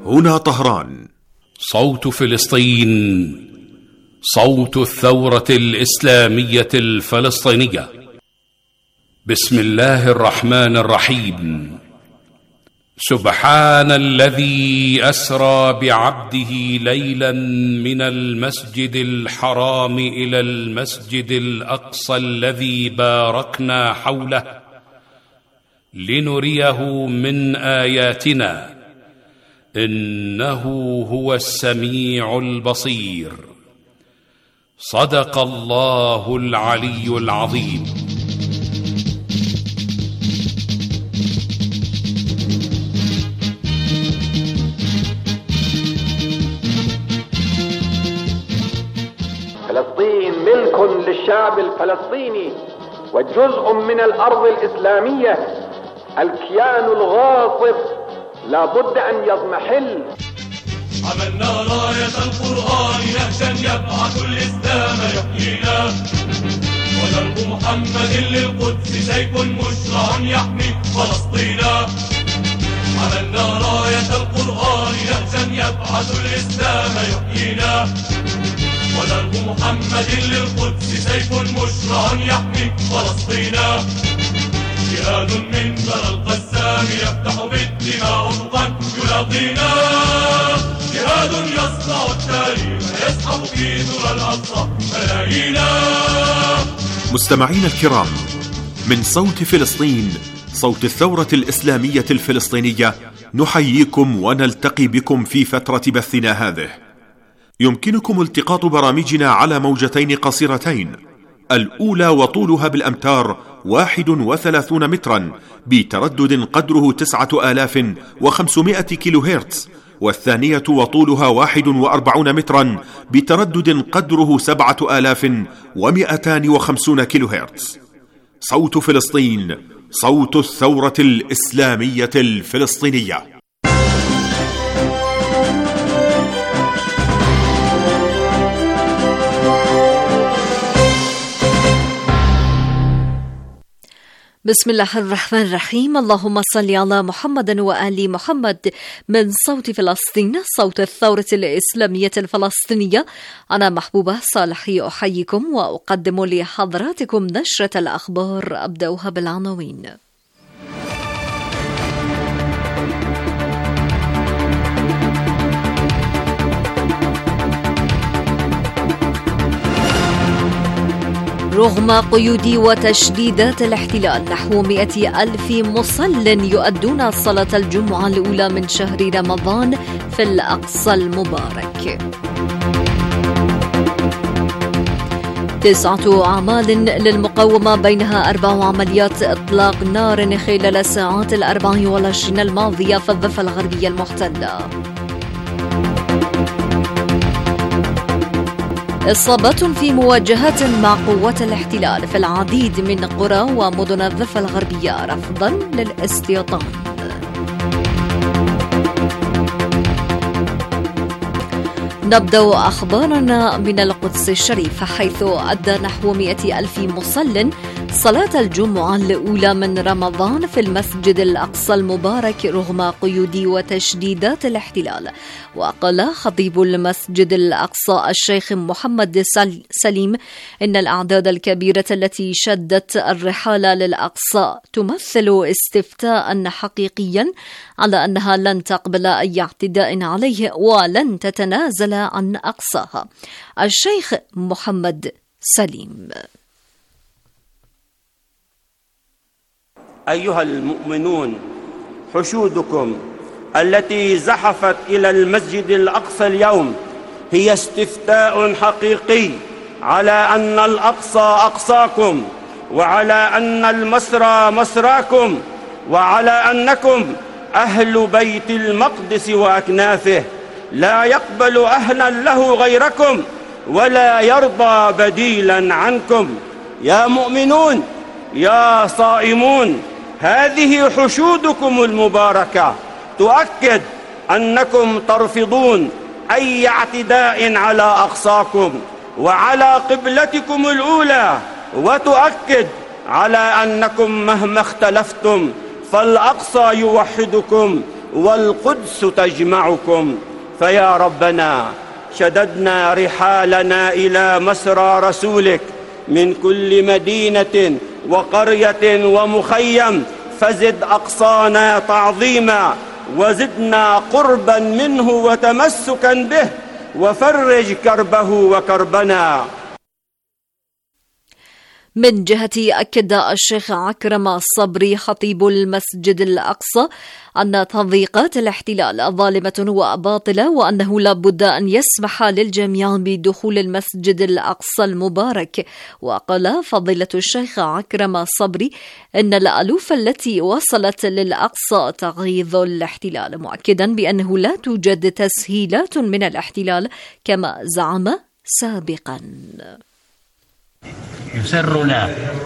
هنا طهران. صوت فلسطين، صوت الثورة الإسلامية الفلسطينية. بسم الله الرحمن الرحيم. سبحان الذي أسرى بعبده ليلا من المسجد الحرام إلى المسجد الأقصى الذي باركنا حوله لنريه من آياتنا إنه هو السميع البصير. صدق الله العلي العظيم. فلسطين ملك للشعب الفلسطيني وجزء من الأرض الإسلامية. الكيان الغاصب لا بد أن يضمحل. عملنا راية القرآن نهجا يبعث الإسلام يحيينا، ودرب محمد للقدس سيف مشرع يحمي فلسطينا. عملنا راية القرآن نهجا يبعث الإسلام يحيينا، ودرب محمد للقدس سيف مشرع يحمي فلسطينا. جهاد من ذرى القسام يفتح بالدماء أفقا يلاقينا، جهاد يصنع التاريخ يسحب في ذرى الأقصى ملايينا. مستمعين الكرام، من صوت فلسطين، صوت الثورة الإسلامية الفلسطينية، نحييكم ونلتقي بكم في فترة بثنا هذه. يمكنكم التقاط برامجنا على موجتين قصيرتين، الأولى وطولها بالأمتار 31 مترا بتردد قدره 9500 كيلو هرتز، والثانية وطولها 41 مترا بتردد قدره 7250 كيلو هرتز. صوت فلسطين، صوت الثورة الإسلامية الفلسطينية. بسم الله الرحمن الرحيم. اللهم صل على محمد وآل محمد. من صوت فلسطين، صوت الثورة الإسلامية الفلسطينية، أنا محبوبة صالحي أحييكم وأقدم لحضراتكم نشرة الأخبار. أبدأها بالعناوين. رغم قيود وتشديدات الاحتلال، نحو 100,000 مصل يؤدون صلاة الجمعة الأولى من شهر رمضان في الأقصى المبارك. 9 أعمال للمقاومة، بينها 4 عمليات إطلاق نار خلال ساعات 24 الماضية في الضفة الغربية المحتلة. إصابات في مواجهات مع قوات الاحتلال في العديد من قرى ومدن الضفة الغربية رفضا للاستيطان. نبدأ أخبارنا من القدس الشريف، حيث أدى نحو 100,000 مصل صلاة الجمعة الأولى من رمضان في المسجد الأقصى المبارك رغم قيود وتشديدات الاحتلال. وقال خطيب المسجد الأقصى الشيخ محمد سليم إن الأعداد الكبيرة التي شدت الرحال للأقصى تمثل استفتاء حقيقيا على أنها لن تقبل أي اعتداء عليه ولن تتنازل عن أقصاها. الشيخ محمد سليم: أيها المؤمنون، حشودكم التي زحفت إلى المسجد الأقصى اليوم هي استفتاء حقيقي على أن الأقصى أقصاكم، وعلى أن المسرى مسراكم، وعلى أنكم أهل بيت المقدس وأكنافه، لا يقبل أهلا له غيركم ولا يرضى بديلا عنكم. يا مؤمنون، يا صائمون، هذه حشودكم المباركة تؤكد أنكم ترفضون أي اعتداء على أقصاكم وعلى قبلتكم الأولى، وتؤكد على أنكم مهما اختلفتم فالأقصى يوحدكم والقدس تجمعكم. فيا ربنا شددنا رحالنا إلى مسرى رسولك من كل مدينة وقرية ومخيم، فزد أقصانا تعظيما وزدنا قربا منه وتمسكا به، وفرج كربه وكربنا. من جهته أكد الشيخ عكرمة الصبري خطيب المسجد الأقصى أن تضييقات الاحتلال ظالمة وباطلة، وأنه لا بد أن يسمح للجميع بدخول المسجد الأقصى المبارك. وقال فضيلة الشيخ عكرمة الصبري إن الألوف التي وصلت للأقصى تغيظ الاحتلال، مؤكدا بأنه لا توجد تسهيلات من الاحتلال كما زعم سابقا. يسرنا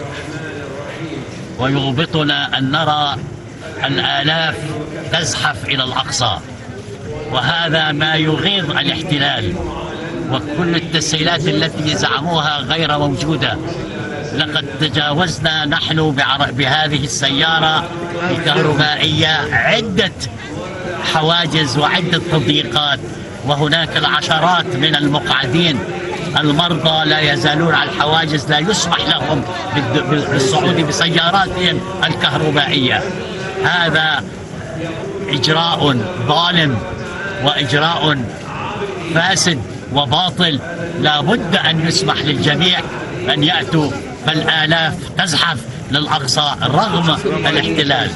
ويغبطنا أن نرى الآلاف تزحف إلى الأقصى، وهذا ما يغيظ الاحتلال، وكل التسهيلات التي زعموها غير موجودة. لقد تجاوزنا نحن بهذه السيارة الكهربائية عدة حواجز وعدة تضييقات، وهناك العشرات من المقعدين المرضى لا يزالون على الحواجز، لا يسمح لهم بالصعود بسياراتهم الكهربائية. هذا إجراء ظالم وإجراء فاسد وباطل، لا بد أن يسمح للجميع أن يأتوا، فالآلاف تزحف للأقصى رغم الاحتلال.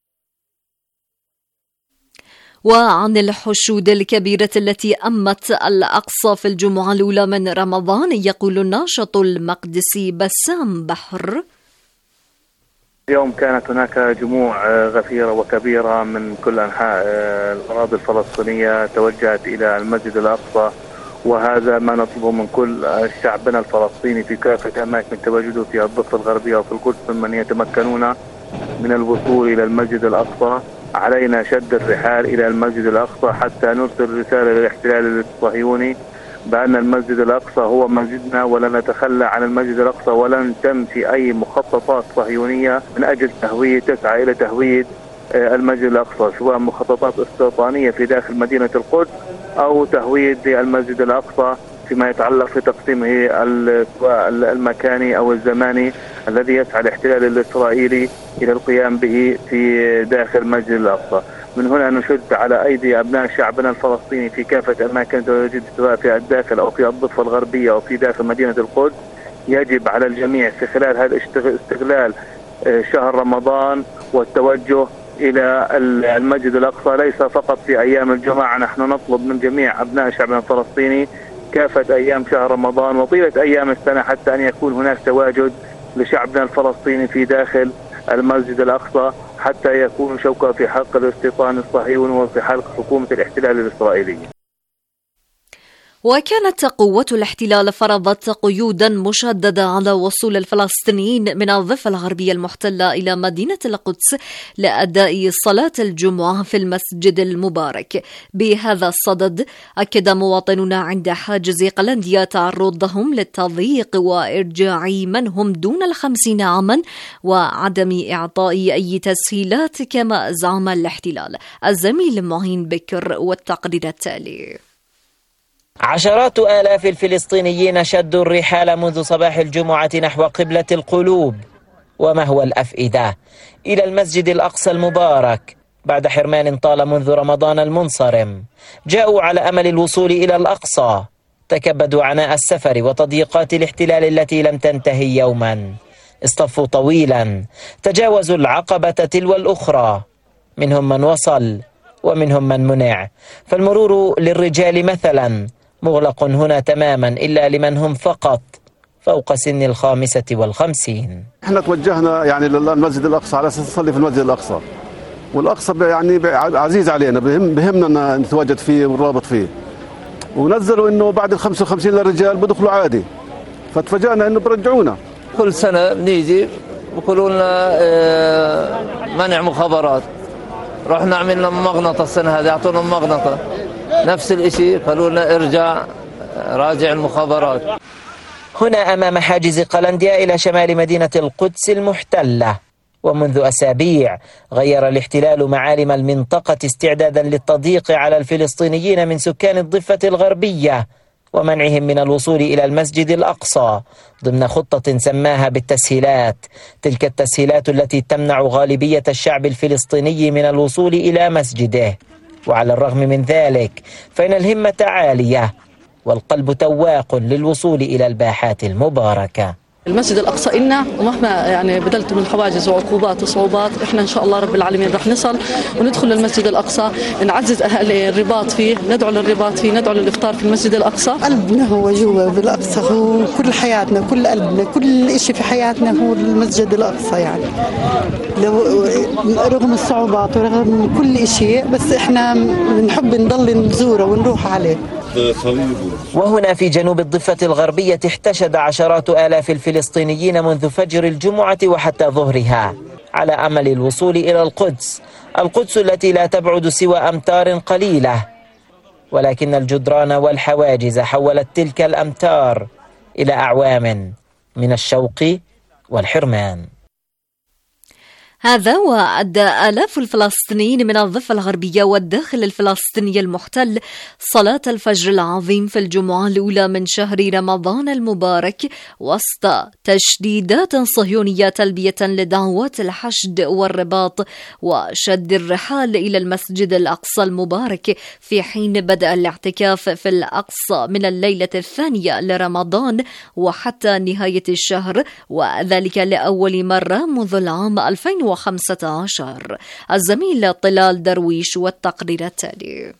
وعن الحشود الكبيرة التي أمت الأقصى في الجمعة الأولى من رمضان يقول الناشط المقدسي بسام بحر: اليوم كانت هناك جموع غفيرة وكبيرة من كل أنحاء الأراضي الفلسطينية توجهت إلى المسجد الأقصى، وهذا ما نطلبه من كل شعبنا الفلسطيني في كافة أماكن تواجده في الضفة الغربية وفي القدس ممن يتمكنون من الوصول إلى المسجد الأقصى. علينا شد الرحال إلى المسجد الأقصى حتى نرسل رسالة للاحتلال الصهيوني بأن المسجد الأقصى هو مسجدنا، ولن نتخلى عن المسجد الأقصى، ولن تمشي أي مخططات صهيونية من أجل تسعى إلى تهويد المسجد الأقصى، سواء مخططات استيطانية في داخل مدينة القدس أو تهويد المسجد الأقصى فيما يتعلق في تقسيمه سواء المكاني أو الزماني الذي يسعى الاحتلال الإسرائيلي إلى القيام به في داخل المسجد الأقصى. من هنا نشد على أيدي أبناء شعبنا الفلسطيني في كافة أماكن تواجد، سواء في الداخل أو في الضفة الغربية أو في داخل مدينة القدس. يجب على الجميع في خلال هذا استغلال شهر رمضان والتوجه إلى المسجد الأقصى، ليس فقط في أيام الجمعة. نحن نطلب من جميع أبناء شعبنا الفلسطيني كافة أيام شهر رمضان وطيلة أيام السنة حتى أن يكون هناك تواجد لشعبنا الفلسطيني في داخل المسجد الأقصى، حتى يكون شوكة في حلق الاستيطان الصهيوني وفي حلق حكومة الاحتلال الإسرائيلي. وكانت قوة الاحتلال فرضت قيودا مشددة على وصول الفلسطينيين من الضفة الغربية المحتلة إلى مدينة القدس لأداء صلاة الجمعة في المسجد المبارك. بهذا الصدد أكد مواطنون عند حاجز قلنديا تعرضهم للتضييق وإرجاع من هم دون 50 عاما وعدم إعطاء أي تسهيلات كما زعم الاحتلال. الزميل معين بكر والتقرير التالي. عشرات آلاف الفلسطينيين شدوا الرحال منذ صباح الجمعة نحو قبلة القلوب ومهوى الأفئدة إلى المسجد الأقصى المبارك بعد حرمان طال منذ رمضان المنصرم. جاءوا على أمل الوصول إلى الأقصى، تكبدوا عناء السفر وتضييقات الاحتلال التي لم تنتهي يوما. اصطفوا طويلا، تجاوزوا العقبة تلو الأخرى، منهم من وصل ومنهم من منع. فالمرور للرجال مثلا مغلق هنا تماما إلا لمن هم فقط فوق سن 55. احنا توجهنا يعني للمسجد الأقصى على أساس نصلي في المسجد الأقصى، والأقصى يعني عزيز علينا، بهمنا نتواجد فيه ونرابط فيه. ونزلوا إنه بعد 55 للرجال بدخلوا عادي، فتفاجأنا إنه برجعونا. كل سنة بنيجي بيقولوا لنا منع مخابرات، رحنا عملنا مغنطة السنة هذه، أعطونا مغنطة نفس الإشي، قالوا لنا ارجع راجع المخابرات. هنا أمام حاجز قلنديا إلى شمال مدينة القدس المحتلة ومنذ أسابيع غير الاحتلال معالم المنطقة استعدادا للتضييق على الفلسطينيين من سكان الضفة الغربية ومنعهم من الوصول إلى المسجد الأقصى ضمن خطة سماها بالتسهيلات، تلك التسهيلات التي تمنع غالبية الشعب الفلسطيني من الوصول إلى مسجده. وعلى الرغم من ذلك فإن الهمة عالية والقلب تواق للوصول إلى الباحات المباركة. المسجد الأقصى إلنا، ومهما بذلت من حواجز وعقوبات وصعوبات إحنا إن شاء الله رب العالمين رح نصل وندخل للمسجد الأقصى، نعزز الرباط فيه، ندعو للرباط فيه، ندعو للإفطار في المسجد الأقصى. قلبنا هو جوا بالأقصى، هو كل حياتنا، كل قلبنا، كل إشي في حياتنا هو المسجد الأقصى. رغم الصعوبات ورغم كل إشي، بس إحنا بنحب نضل نزوره ونروح عليه. وهنا في جنوب الضفة الغربية احتشد عشرات آلاف الفلسطينيين منذ فجر الجمعة وحتى ظهرها على أمل الوصول إلى القدس التي لا تبعد سوى أمتار قليلة، ولكن الجدران والحواجز حولت تلك الأمتار إلى أعوام من الشوق والحرمان. هذا وأدى آلاف الفلسطينيين من الضفة الغربية والداخل الفلسطيني المحتل صلاة الفجر العظيم في الجمعة الأولى من شهر رمضان المبارك وسط تشديدات صهيونية تلبية لدعوات الحشد والرباط وشد الرحال إلى المسجد الأقصى المبارك، في حين بدأ الاعتكاف في الأقصى من الليلة الثانية لرمضان وحتى نهاية الشهر، وذلك لأول مرة منذ العام 2015. الزميل طلال درويش والتقرير التالي.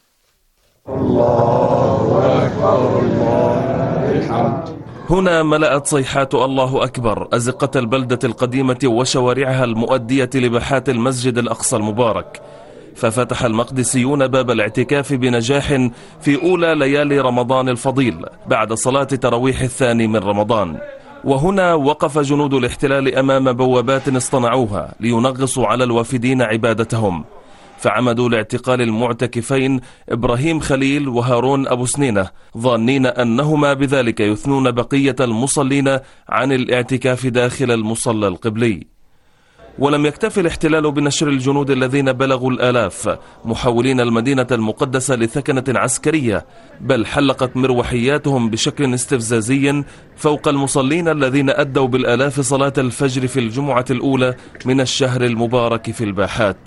الله أكبر، الله الحمد. هنا ملأت صيحات الله أكبر أزقة البلدة القديمة وشوارعها المؤدية لباحات المسجد الأقصى المبارك، ففتح المقدسيون باب الاعتكاف بنجاح في أولى ليالي رمضان الفضيل بعد صلاة تراويح الثاني من رمضان. وهنا وقف جنود الاحتلال أمام بوابات اصطنعوها لينغصوا على الوافدين عبادتهم، فعمدوا لاعتقال المعتكفين إبراهيم خليل وهارون أبو سنينة، ظانين أنهما بذلك يثنون بقية المصلين عن الاعتكاف داخل المصلى القبلي. ولم يكتفي الاحتلال بنشر الجنود الذين بلغوا الآلاف محولين المدينة المقدسة لثكنة عسكرية، بل حلقت مروحياتهم بشكل استفزازي فوق المصلين الذين أدوا بالآلاف صلاة الفجر في الجمعة الأولى من الشهر المبارك في الباحات.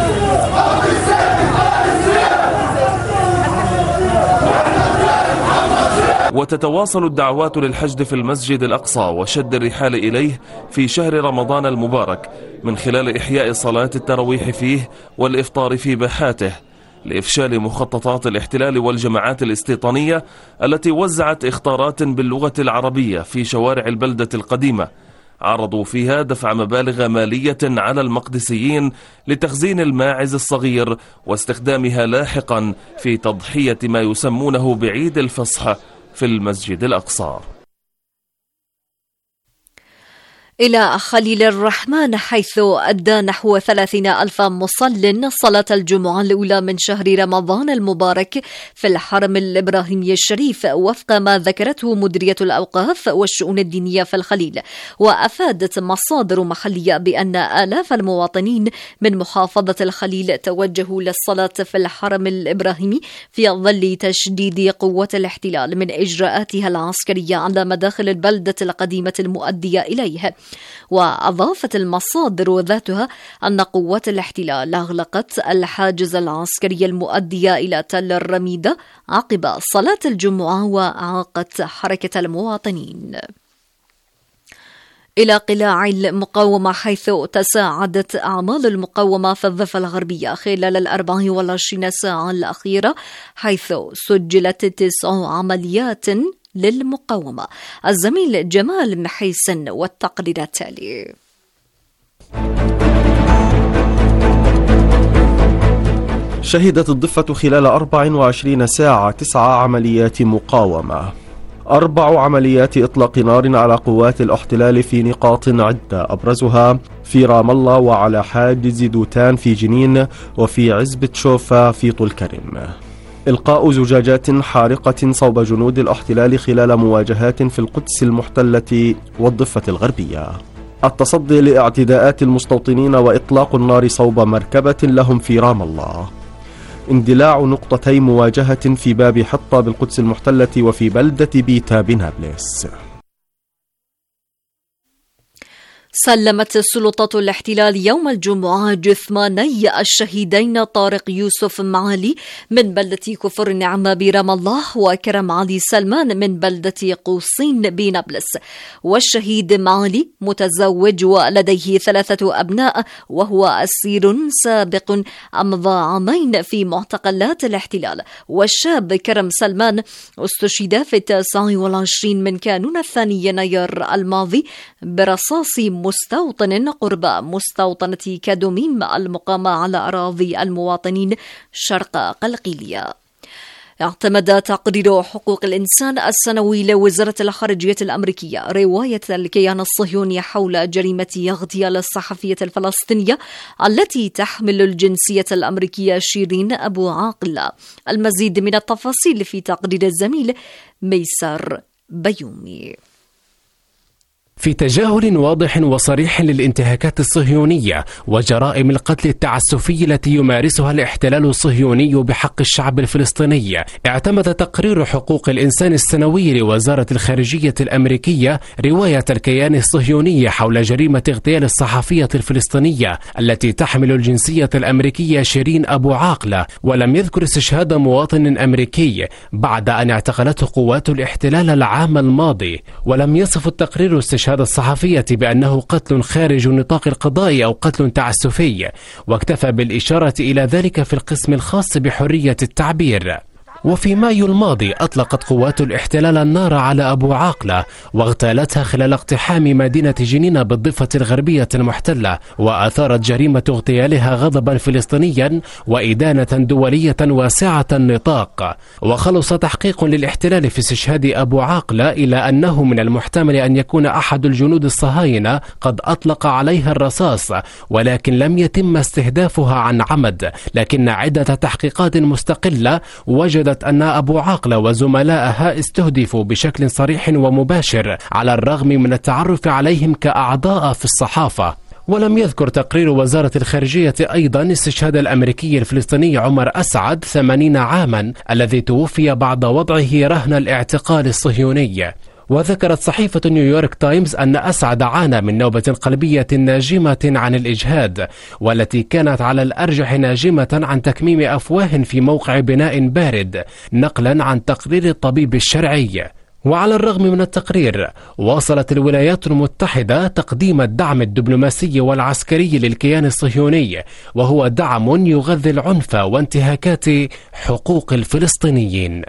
وتتواصل الدعوات للحشد في المسجد الأقصى وشد الرحال إليه في شهر رمضان المبارك من خلال إحياء صلاة التراويح فيه والإفطار في باحاته، لإفشال مخططات الاحتلال والجماعات الاستيطانية التي وزعت إخطارات باللغة العربية في شوارع البلدة القديمة، عرضوا فيها دفع مبالغ مالية على المقدسيين لتخزين الماعز الصغير واستخدامها لاحقا في تضحية ما يسمونه بعيد الفصح في المسجد الأقصى. إلى خليل الرحمن، حيث أدى نحو 30,000 مصل صلاة الجمعة الأولى من شهر رمضان المبارك في الحرم الإبراهيمي الشريف وفق ما ذكرته مديرية الأوقاف والشؤون الدينية في الخليل. وأفادت مصادر محلية بأن آلاف المواطنين من محافظة الخليل توجهوا للصلاة في الحرم الإبراهيمي في ظل تشديد قوة الاحتلال من إجراءاتها العسكرية على مداخل البلدة القديمة المؤدية إليه. وأضافت المصادر ذاتها أن قوات الاحتلال أغلقت الحاجز العسكري المؤدي إلى تل الرميدة عقب صلاة الجمعة وأعاقت حركة المواطنين. إلى قلاع المقاومة، حيث تساعدت أعمال المقاومة في الضفة الغربية خلال 24 ساعة الأخيرة، حيث سجلت 9 عمليات للمقاومة. الزميل جمال محيسن والتقرير التالي. شهدت الضفة خلال 24 ساعة 9 عمليات مقاومة، 4 عمليات إطلاق نار على قوات الاحتلال في نقاط عدة، أبرزها في رام الله وعلى حاجز دوتان في جنين وفي عزبة شوفا في طول كرم. إلقاء زجاجات حارقة صوب جنود الاحتلال خلال مواجهات في القدس المحتلة والضفة الغربية. التصدي لاعتداءات المستوطنين وإطلاق النار صوب مركبة لهم في رام الله. اندلاع نقطتي مواجهة في باب حطة بالقدس المحتلة وفي بلدة بيتا بنابلس. سلمت سلطات الاحتلال يوم الجمعة جثماني الشهيدين طارق يوسف معالي من بلدة كفر النعمة برام الله وكرم علي سلمان من بلدة قوصين بنابلس. والشهيد معالي متزوج ولديه 3 أبناء وهو أسير سابق أمضى عامين في معتقلات الاحتلال. والشاب كرم سلمان استشهد في 29 من كانون 2 يناير الماضي برصاص مستوطن قرب مستوطنة كادوميم المقامة على أراضي المواطنين شرق قلقيلية. اعتمد تقرير حقوق الإنسان السنوي لوزارة الخارجية الأمريكية رواية الكيان الصهيوني حول جريمة اغتيال الصحفية الفلسطينية التي تحمل الجنسية الأمريكية شيرين أبو عاقلة. المزيد من التفاصيل في تقرير الزميل ميسر بيومي. في تجاهل واضح وصريح للانتهاكات الصهيونية وجرائم القتل التعسفي التي يمارسها الاحتلال الصهيوني بحق الشعب الفلسطيني، اعتمد تقرير حقوق الإنسان السنوي لوزارة الخارجية الأمريكية رواية الكيان الصهيوني حول جريمة اغتيال الصحفية الفلسطينية التي تحمل الجنسية الأمريكية شيرين أبو عاقلة، ولم يذكر استشهاد مواطن أمريكي بعد أن اعتقلته قوات الاحتلال العام الماضي. ولم يصف التقرير استشهاد الصحفية بأنه قتل خارج نطاق القضاء أو قتل تعسفي، واكتفى بالإشارة إلى ذلك في القسم الخاص بحرية التعبير. وفي مايو الماضي أطلقت قوات الاحتلال النار على أبو عاقلة واغتالتها خلال اقتحام مدينة جنين بالضفة الغربية المحتلة، وأثارت جريمة اغتيالها غضبا فلسطينيا وإدانة دولية واسعة النطاق. وخلص تحقيق للاحتلال في استشهاد أبو عاقلة إلى أنه من المحتمل أن يكون أحد الجنود الصهاينة قد أطلق عليها الرصاص، ولكن لم يتم استهدافها عن عمد. لكن عدة تحقيقات مستقلة وجدت أن أبو عاقلة وزملائها استهدفوا بشكل صريح ومباشر على الرغم من التعرف عليهم كأعضاء في الصحافة. ولم يذكر تقرير وزارة الخارجية أيضا استشهاد الأمريكي الفلسطيني عمر أسعد 80 عاما الذي توفي بعد وضعه رهن الاعتقال الصهيوني. وذكرت صحيفة نيويورك تايمز أن أسعد عانى من نوبة قلبية ناجمة عن الإجهاد، والتي كانت على الأرجح ناجمة عن تكميم أفواه في موقع بناء بارد، نقلا عن تقرير الطبيب الشرعي. وعلى الرغم من التقرير، واصلت الولايات المتحدة تقديم الدعم الدبلوماسي والعسكري للكيان الصهيوني، وهو دعم يغذي العنف وانتهاكات حقوق الفلسطينيين.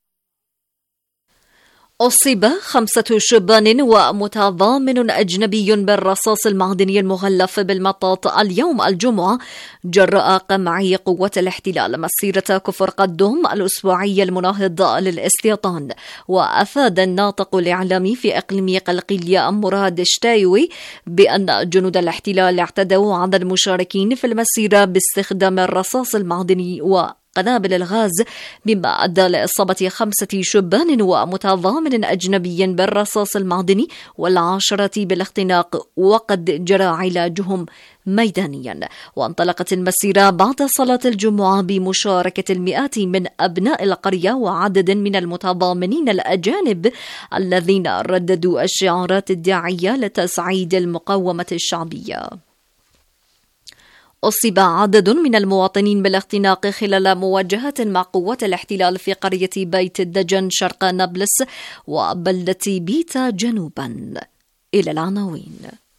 أصيب 5 شبان ومتضامن أجنبي بالرصاص المعدني المغلف بالمطاط اليوم الجمعة جراء قمع قوة الاحتلال مسيرة كفر قدوم الأسبوعي المناهض للاستيطان. وأفاد الناطق الإعلامي في إقليم قلقيلية مراد شتايوي بأن جنود الاحتلال اعتدوا على المشاركين في المسيرة باستخدام الرصاص المعدني قنابل الغاز، مما أدى لإصابة 5 شبان ومتضامن أجنبي بالرصاص المعدني و10 بالاختناق، وقد جرى علاجهم ميدانيا. وانطلقت المسيرة بعد صلاة الجمعة بمشاركة المئات من أبناء القرية وعدد من المتضامنين الأجانب الذين رددوا الشعارات الداعية لتسعيد المقاومة الشعبية. أصيب عدد من المواطنين بالاختناق خلال مواجهة مع قوات الاحتلال في قرية بيت الدجن شرق نابلس وبلدة بيتا جنوبا. إلى العناوين.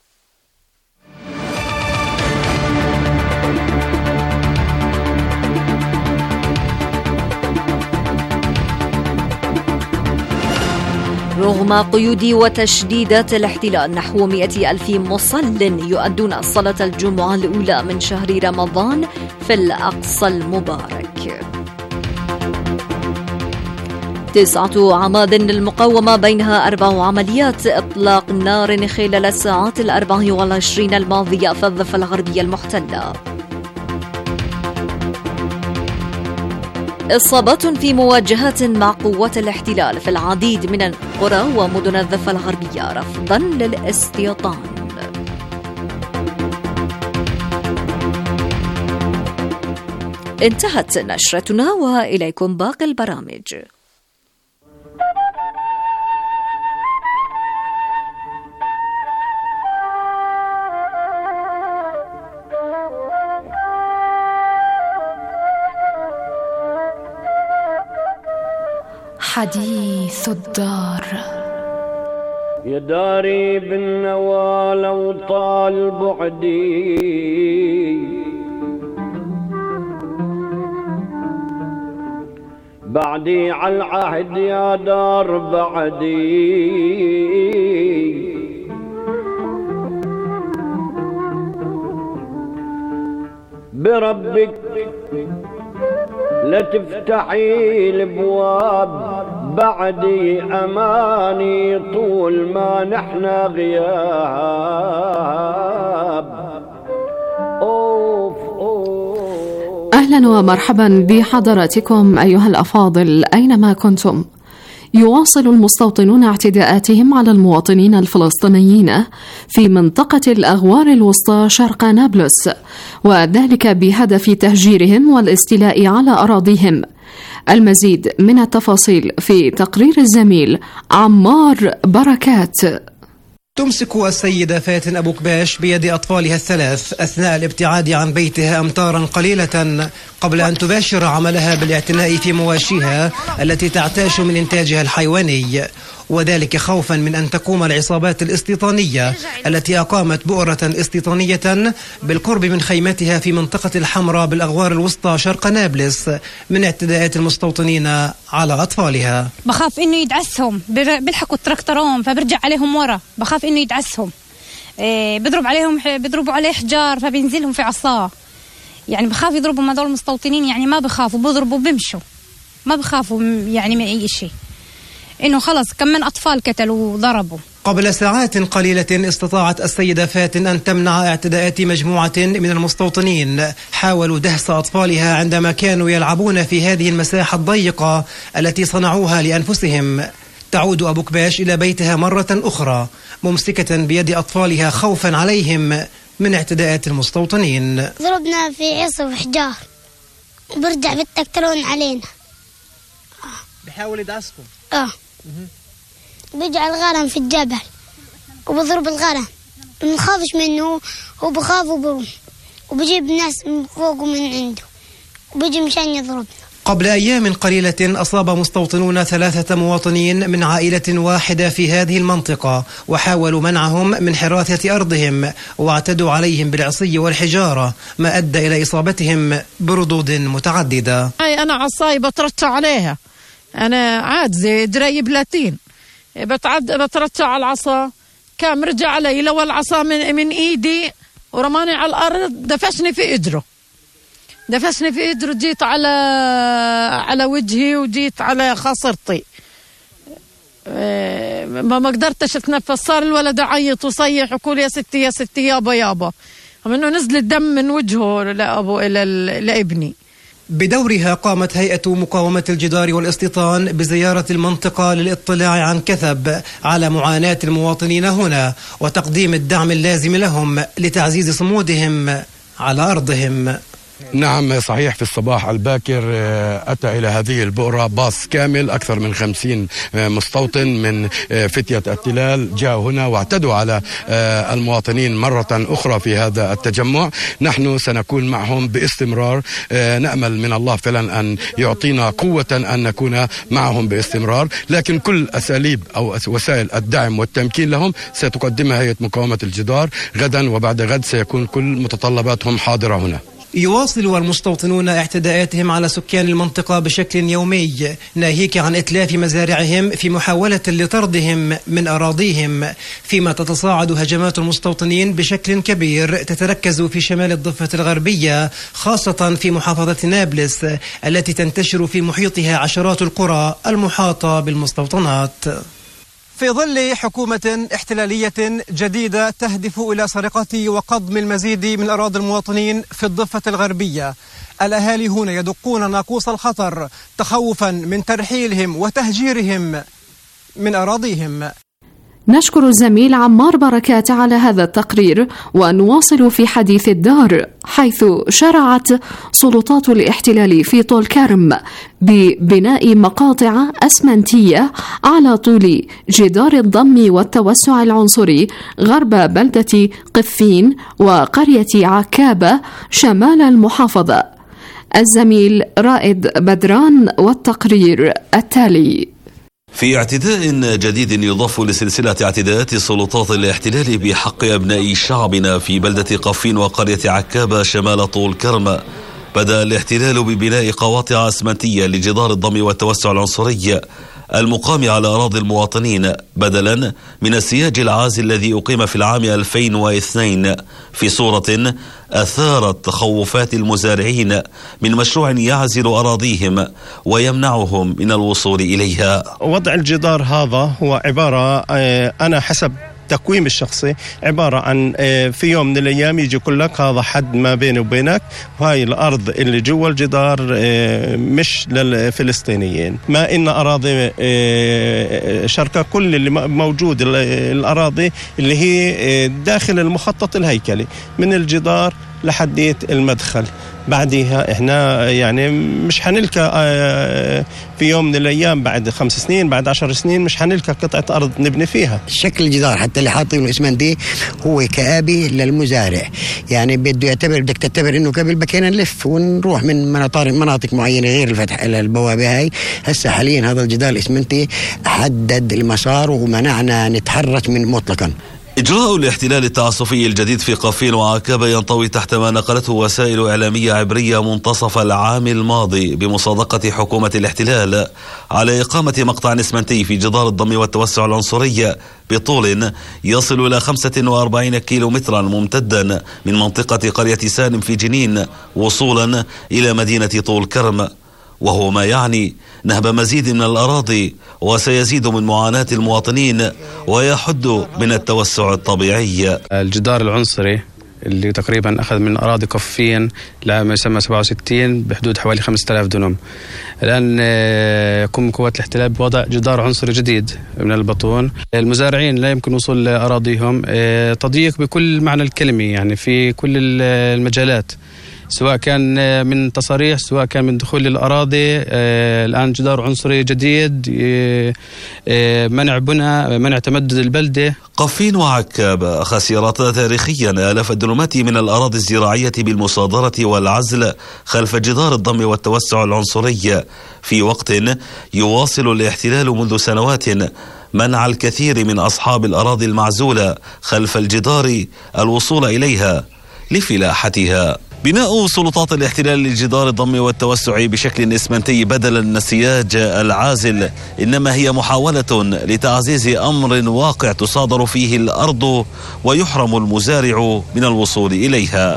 رغم قيود وتشديدات الاحتلال، نحو 100,000 مصل يؤدون صلاة الجمعة الأولى من شهر رمضان في الأقصى المبارك. 9 عماد للمقاومة، بينها 4 عمليات إطلاق نار خلال الساعات 24 الماضية في الضفة الغربية المحتلة. إصابات في مواجهات مع قوات الاحتلال في العديد من القرى ومدن الضفة الغربية رفضا للاستيطان. انتهت نشرتنا وإليكم باقي البرامج. حديث الدار. يا داري بالنوى لو طال بعدي، بعدي على العهد يا دار بعدي، بربك لا تفتحي الابواب بعدي، اماني طول ما نحنا غياب. أهلا ومرحبا بحضراتكم أيها الأفاضل أينما كنتم. يواصل المستوطنون اعتداءاتهم على المواطنين الفلسطينيين في منطقة الأغوار الوسطى شرق نابلس، وذلك بهدف تهجيرهم والاستيلاء على أراضيهم. المزيد من التفاصيل في تقرير الزميل عمار بركات. تمسك السيدة فاتن أبو كباش بيد أطفالها الثلاث أثناء الابتعاد عن بيتها أمتارا قليلة قبل أن تباشر عملها بالاعتناء في مواشيها التي تعتاش من إنتاجها الحيواني، وذلك خوفا من أن تقوم العصابات الاستيطانية التي أقامت بؤرة استيطانية بالقرب من خيمتها في منطقة الحمراء بالأغوار الوسطى شرق نابلس من اعتداءات المستوطنين على أطفالها. بخاف إنه يدعسهم، بيلحقوا التراكترون فبرجع عليهم ورا، بخاف إنه يدعسهم، بيضربوا عليه حجار فبينزلهم في عصاه. يعني بخاف يضربوا هذول المستوطنين، يعني ما بخافوا، بيضربوا بيمشوا، ما بخافوا يعني من أي شيء، إنه خلص كم من أطفال قتلوا وضربوا. قبل ساعات قليلة استطاعت السيدة فاتن أن تمنع اعتداءات مجموعة من المستوطنين حاولوا دهس أطفالها عندما كانوا يلعبون في هذه المساحة الضيقة التي صنعوها لأنفسهم. تعود أبو كباش إلى بيتها مرة أخرى ممسكة بيد أطفالها خوفا عليهم من اعتداءات المستوطنين. ضربنا في عصا وحجار وبرجع بالتكترون علينا. بحاول يدعسكم. بيجي على الغرم في الجبل وبضرب الغرم، ما نخافش منه، هو بخاف وبجيب ناس من فوق ومن عنده وبيجي مشان يضربنا. قبل أيام قليلة أصاب مستوطنون 3 مواطنين من عائلة واحدة في هذه المنطقة وحاولوا منعهم من حراثة أرضهم واعتدوا عليهم بالعصي والحجارة، ما أدى إلى إصابتهم بردود متعددة. أنا عصاي بترتع عليها، أنا عاجزة دراي بلاتين، بترتع على العصا، كان رجع علي لو العصا من إيدي ورماني على الأرض، دفشني في إجره، جيت على وجهي وجيت على خاصرتي، ما قدرتش اتنفس، صار الولد يعيط ويصيح ويقول يا ستي يا ستي يابا يابا، منه نزل الدم من وجهه لابني. بدورها قامت هيئة مقاومة الجدار والاستيطان بزيارة المنطقة للاطلاع عن كثب على معاناة المواطنين هنا وتقديم الدعم اللازم لهم لتعزيز صمودهم على أرضهم. نعم صحيح، في الصباح الباكر أتى إلى هذه البؤرة باص كامل أكثر من 50 مستوطن من فتية التلال جاءوا هنا واعتدوا على المواطنين مرة أخرى في هذا التجمع. نحن سنكون معهم باستمرار، نأمل من الله فعلا أن يعطينا قوة أن نكون معهم باستمرار، لكن كل أساليب أو وسائل الدعم والتمكين لهم ستقدمها هيئة مقاومة الجدار غدا وبعد غد، سيكون كل متطلباتهم حاضرة هنا. يواصل المستوطنون اعتداءاتهم على سكان المنطقة بشكل يومي، ناهيك عن إتلاف مزارعهم في محاولة لطردهم من أراضيهم، فيما تتصاعد هجمات المستوطنين بشكل كبير تتركز في شمال الضفة الغربية، خاصة في محافظة نابلس التي تنتشر في محيطها عشرات القرى المحاطة بالمستوطنات. في ظل حكومة احتلالية جديدة تهدف إلى سرقة وقضم المزيد من أراضي المواطنين في الضفة الغربية، الأهالي هنا يدقون ناقوس الخطر تخوفا من ترحيلهم وتهجيرهم من أراضيهم. نشكر الزميل عمار بركات على هذا التقرير، ونواصل في حديث الدار، حيث شرعت سلطات الاحتلال في طول كرم ببناء مقاطع أسمنتية على طول جدار الضم والتوسع العنصري غرب بلدة قفين وقرية عكابة شمال المحافظة. الزميل رائد بدران والتقرير التالي. في اعتداء جديد يضاف لسلسلة اعتداءات سلطات الاحتلال بحق أبناء شعبنا في بلدة قفين وقرية عكابة شمال طول كرم، بدأ الاحتلال ببناء قواطع أسمنتية لجدار الضم والتوسع العنصري المقام على أراضي المواطنين، بدلا من السياج العازل الذي أقيم في العام 2002 في صورة أثارت تخوفات المزارعين من مشروع يعزل أراضيهم ويمنعهم من الوصول إليها. وضع الجدار هذا هو عبارة، أنا حسب تقويم الشخصي، عبارة عن في يوم من الأيام يجي يقول لك هذا حد ما بيني وبينك، وهاي الأرض اللي جوا الجدار مش للفلسطينيين، ما إن أراضي شركة كل اللي موجود الأراضي اللي هي داخل المخطط الهيكلي من الجدار لحدية المدخل. بعدها احنا يعني مش حنلقى في يوم من الايام بعد 5 سنين بعد 10 سنين مش حنلقى قطعة ارض نبني فيها. شكل الجدار حتى اللي حاطينه اسمنتي هو كآبي للمزارع، يعني بده يعتبر، بدك تعتبر انه قبل بكينا نلف ونروح من مناطق معينه غير الفتح البوابه هاي. هسه حاليا هذا الجدار الاسمنتي حدد المسار ومنعنا نتحرك من مطلقا. إجراء الاحتلال التعسفي الجديد في قفين وعكابة ينطوي تحت ما نقلته وسائل إعلامية عبرية منتصف العام الماضي بمصادقة حكومة الاحتلال على إقامة مقطع اسمنتي في جدار الضم والتوسع العنصري بطول يصل إلى 45 كيلومترا ممتدا من منطقة قرية سالم في جنين وصولا إلى مدينة طول كرم، وهو ما يعني نهب مزيد من الأراضي وسيزيد من معاناة المواطنين ويحد من التوسع الطبيعي. الجدار العنصري اللي تقريبا أخذ من أراضي قفين لعام يسمى 67 بحدود حوالي 5000 دونم. الآن يقوم قوات الاحتلال بوضع جدار عنصري جديد من البطون. المزارعين لا يمكن وصول أراضيهم، تضييق بكل معنى الكلمة يعني في كل المجالات، سواء كان من تصاريح سواء كان من دخول الأراضي. الآن جدار عنصري جديد، منع بناء، منع تمدد البلدة. قفين وعكابة خسرت تاريخيا آلاف الدنومات من الأراضي الزراعية بالمصادرة والعزل خلف جدار الضم والتوسع العنصري، في وقت يواصل الاحتلال منذ سنوات منع الكثير من أصحاب الأراضي المعزولة خلف الجدار الوصول إليها لفلاحتها. بناء سلطات الاحتلال لجدار الضم والتوسع بشكل اسمنتي بدلا من السياج العازل إنما هي محاولة لتعزيز أمر واقع تصادر فيه الأرض ويحرم المزارع من الوصول إليها.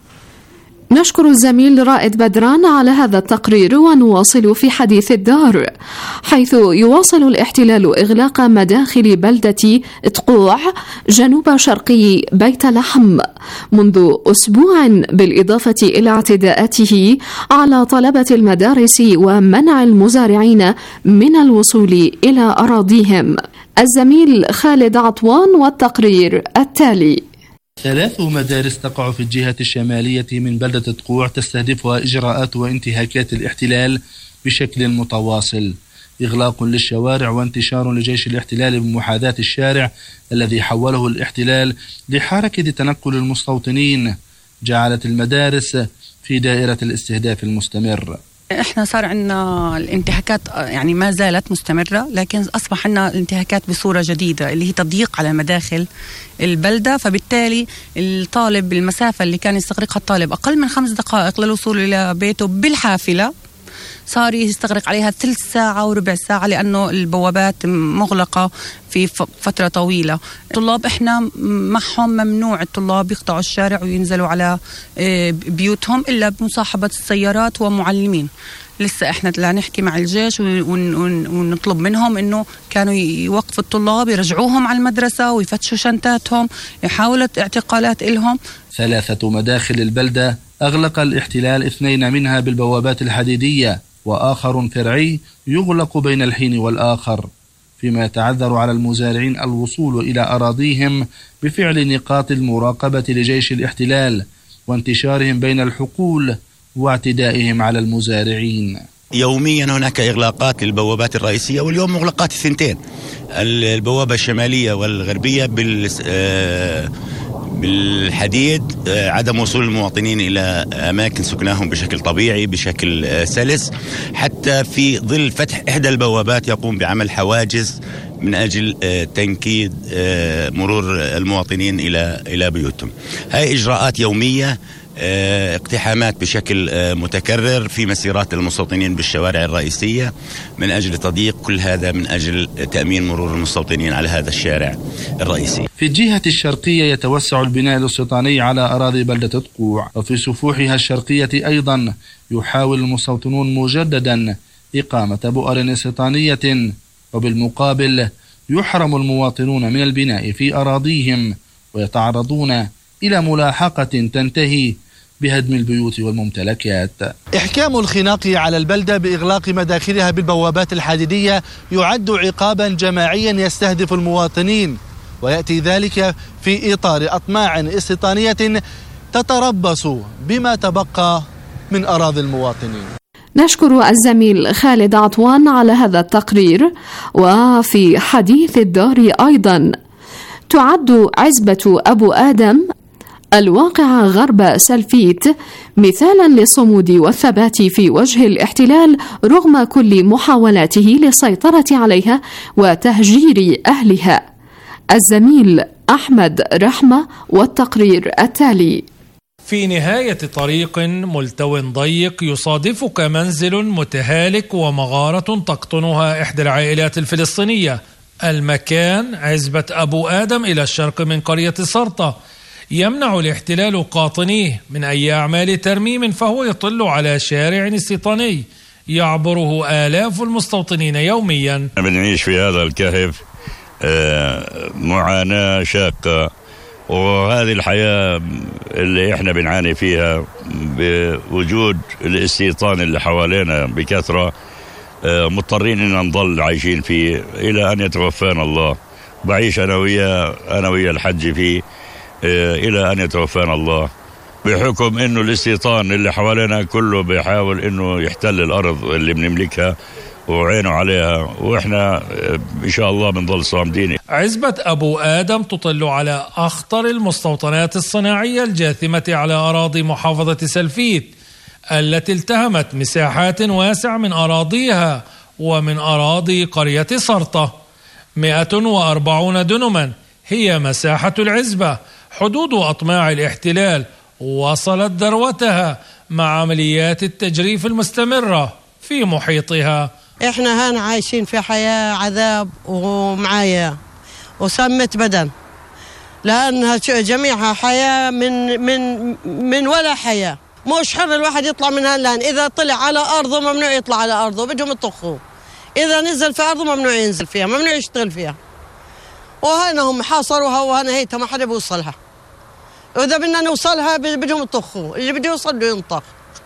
نشكر الزميل رائد بدران على هذا التقرير، ونواصل في حديث الدار، حيث يواصل الاحتلال إغلاق مداخل بلدة تقوع جنوب شرقي بيت لحم منذ أسبوع، بالإضافة إلى اعتداءاته على طلبة المدارس ومنع المزارعين من الوصول إلى أراضيهم. الزميل خالد عطوان والتقرير التالي. 3 مدارس تقع في الجهة الشمالية من بلدة تقوع تستهدفها إجراءات وانتهاكات الاحتلال بشكل متواصل، إغلاق للشوارع وانتشار لجيش الاحتلال بمحاذاة الشارع الذي حوله الاحتلال لحركة تنقل المستوطنين، جعلت المدارس في دائرة الاستهداف المستمر. احنا صار عندنا الانتهاكات يعني ما زالت مستمرة، لكن أصبح عندنا الانتهاكات بصورة جديدة اللي هي تضييق على مداخل البلدة، فبالتالي الطالب المسافة اللي كان يستغرقها الطالب أقل من 5 دقائق للوصول إلى بيته بالحافلة صار يستغرق عليها 3 ساعة وربع ساعة، لأنه البوابات مغلقة في فترة طويلة. الطلاب احنا معهم ممنوع الطلاب يقطعوا الشارع وينزلوا على بيوتهم إلا بمصاحبة السيارات ومعلمين. لسه احنا لا نحكي مع الجيش ونطلب منهم انه كانوا يوقفوا الطلاب يرجعوهم على المدرسة ويفتشوا شنطاتهم، يحاولوا اعتقالات إلهم. 3 مداخل البلدة أغلق الاحتلال 2 منها بالبوابات الحديدية، وآخر فرعي يغلق بين الحين والآخر. فيما يتعذر على المزارعين الوصول إلى أراضيهم بفعل نقاط المراقبة لجيش الاحتلال وانتشارهم بين الحقول واعتدائهم على المزارعين. يوميا هناك إغلاقات للبوابات الرئيسية، واليوم مغلقات الثنتين، البوابة الشمالية والغربية بالحديد، عدم وصول المواطنين إلى أماكن سكناهم بشكل طبيعي بشكل سلس، حتى في ظل فتح إحدى البوابات يقوم بعمل حواجز من أجل تنكيد مرور المواطنين إلى بيوتهم. هاي إجراءات يومية، اقتحامات بشكل متكرر في مسيرات المستوطنين بالشوارع الرئيسية من أجل تضييق كل هذا، من أجل تأمين مرور المستوطنين على هذا الشارع الرئيسي. في الجهة الشرقية يتوسع البناء الاستيطاني على أراضي بلدة طقوع، وفي سفوحها الشرقية أيضا يحاول المستوطنون مجددا إقامة بؤر استيطانية، وبالمقابل يحرم المواطنون من البناء في أراضيهم ويتعرضون إلى ملاحقة تنتهي بهدم البيوت والممتلكات. إحكام الخناق على البلدة بإغلاق مداخلها بالبوابات الحديدية يعد عقابا جماعيا يستهدف المواطنين، ويأتي ذلك في إطار أطماع استيطانية تتربص بما تبقى من أراضي المواطنين. نشكر الزميل خالد عطوان على هذا التقرير. وفي حديث الدار أيضا، تعد عزبة أبو آدم الواقعة غرب سلفيت مثالا للصمود والثبات في وجه الاحتلال رغم كل محاولاته للسيطرة عليها وتهجير أهلها. الزميل أحمد رحمة والتقرير التالي. في نهاية طريق ملتو ضيق يصادفك منزل متهالك ومغارة تقطنها إحدى العائلات الفلسطينية. المكان عزبة أبو آدم إلى الشرق من قرية سرطة. يمنع الاحتلال قاطنيه من أي أعمال ترميم، فهو يطل على شارع استيطاني يعبره آلاف المستوطنين يوميا. بنعيش في هذا الكهف معاناة شاقة، وهذه الحياة اللي احنا بنعاني فيها بوجود الاستيطان اللي حوالينا بكثرة، مضطرين ان نضل عايشين فيه الى ان يتوفانا الله. بعيش انا ويا الحج فيه الى ان يتوفانا الله، بحكم انه الاستيطان اللي حوالينا كله بيحاول انه يحتل الارض اللي بنملكها وعينه عليها، واحنا ان شاء الله بنضل صامدين. عزبة أبو آدم تطل على أخطر المستوطنات الصناعية الجاثمة على أراضي محافظة سلفيت، التي التهمت مساحات واسعة من أراضيها ومن أراضي قرية سرطة. 140 دنما هي مساحة العزبة. حدود أطماع الاحتلال وصلت ذروتها مع عمليات التجريف المستمرة في محيطها. احنا هنا عايشين في حياة عذاب ومعايا وسمت بدن، لأنها جميعها حياة من ولا حياة. مش حر الواحد يطلع من هاللان، إذا طلع على أرضه ممنوع يطلع على أرضه، بدهم يطخوه. إذا نزل في أرضه ممنوع ينزل فيها، ممنوع يشتغل فيها. وهنا هم حاصروها وهنا هيتها ما حدا بيوصلها، وإذا بدنا نوصلها بدهم يطخوه، اللي بده يوصل بده ينطخ.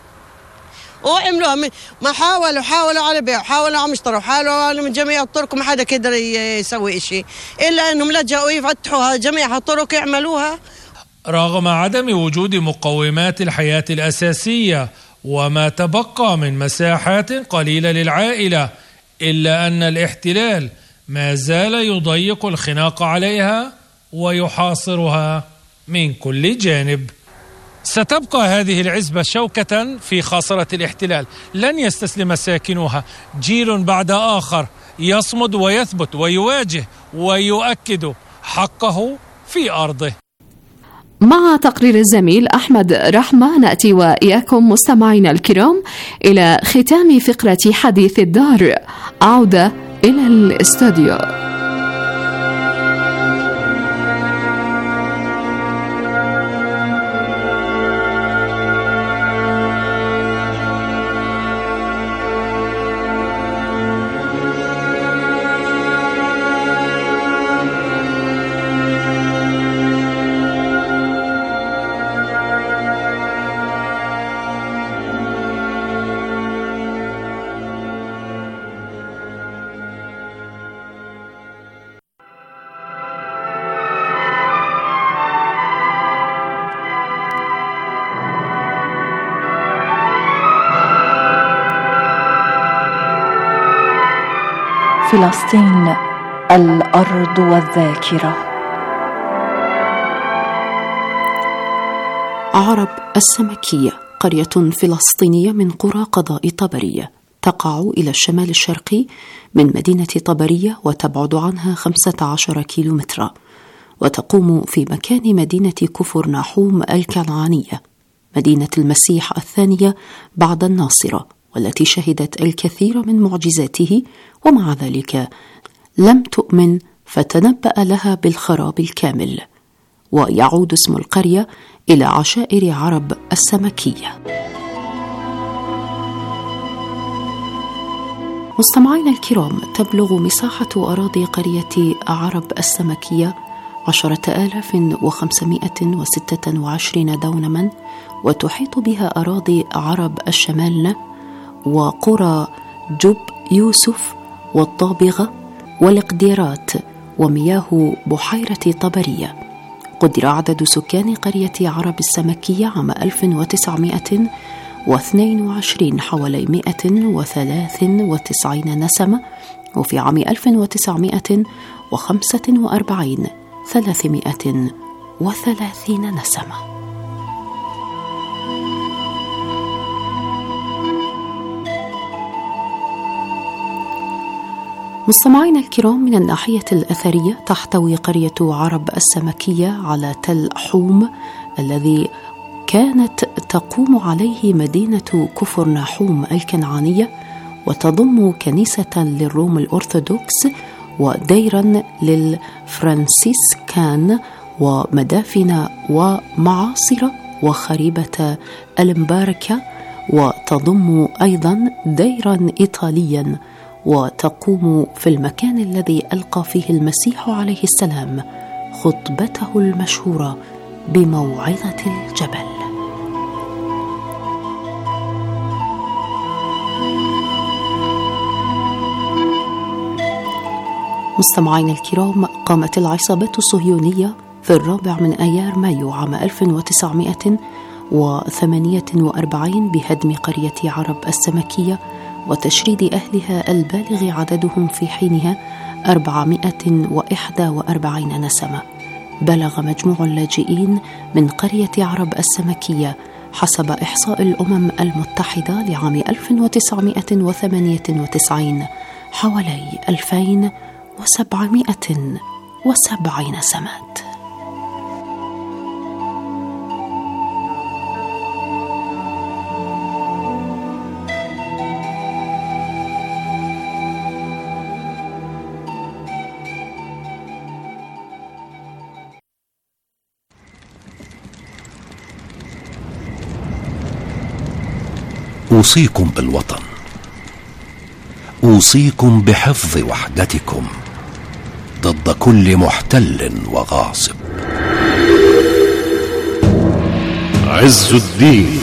وعملوها ما حاولوا على بيع، حاولوا على مشترى، حاولوا من جميع الطرق، ما حدا قدر يسوي شيء إلا أنهم لجأوا يفتحوها جميع الطرق يعملوها. رغم عدم وجود مقومات الحياة الأساسية وما تبقى من مساحات قليلة للعائلة، إلا أن الاحتلال ما زال يضيق الخناق عليها ويحاصرها من كل جانب. ستبقى هذه العزبة شوكة في خاصرة الاحتلال، لن يستسلم ساكنوها. جيل بعد آخر يصمد ويثبت ويواجه ويؤكد حقه في أرضه. مع تقرير الزميل أحمد رحمة نأتي وإياكم مستمعينا الكرام إلى ختام فقرة حديث الدار. عودة إلى الاستوديو. فلسطين الأرض والذاكرة. عرب السمكية قرية فلسطينية من قرى قضاء طبرية، تقع إلى الشمال الشرقي من مدينة طبرية وتبعد عنها 15 كيلومترا، وتقوم في مكان مدينة كفر ناحوم الكنعانية، مدينة المسيح الثانية بعد الناصرة، والتي شهدت الكثير من معجزاته، ومع ذلك لم تؤمن فتنبأ لها بالخراب الكامل. ويعود اسم القرية إلى عشائر عرب السمكية. مستمعينا الكرام، تبلغ مساحة أراضي قرية عرب السمكية 10,526 دونما، وتحيط بها أراضي عرب الشمال وقرى جب يوسف والطابغة والقديرات ومياه بحيرة طبرية. قدر عدد سكان قرية عرب السمكية عام 1922 حوالي 193 نسمة، وفي عام 1945 330 نسمة. مستمعينا الكرام، من الناحية الأثرية تحتوي قرية عرب السمكية على تل حوم الذي كانت تقوم عليه مدينة كفر ناحوم الكنعانية، وتضم كنيسة للروم الأرثوذكس وديرا للفرانسيسكان ومدافن ومعاصر وخريبة المباركة، وتضم أيضا ديرا إيطاليا، وتقوم في المكان الذي ألقى فيه المسيح عليه السلام خطبته المشهورة بموعظة الجبل. مستمعين الكرام، قامت العصابات الصهيونية في 4 من آيار مايو عام 1948 بهدم قرية عرب السمكية وتشريد أهلها البالغ عددهم في حينها 441 نسمة. بلغ مجموع اللاجئين من قرية عرب السمكية حسب إحصاء الأمم المتحدة لعام 1998 حوالي 2707 نسمات. أوصيكم بالوطن، أوصيكم بحفظ وحدتكم ضد كل محتل وغاصب. عز الدين.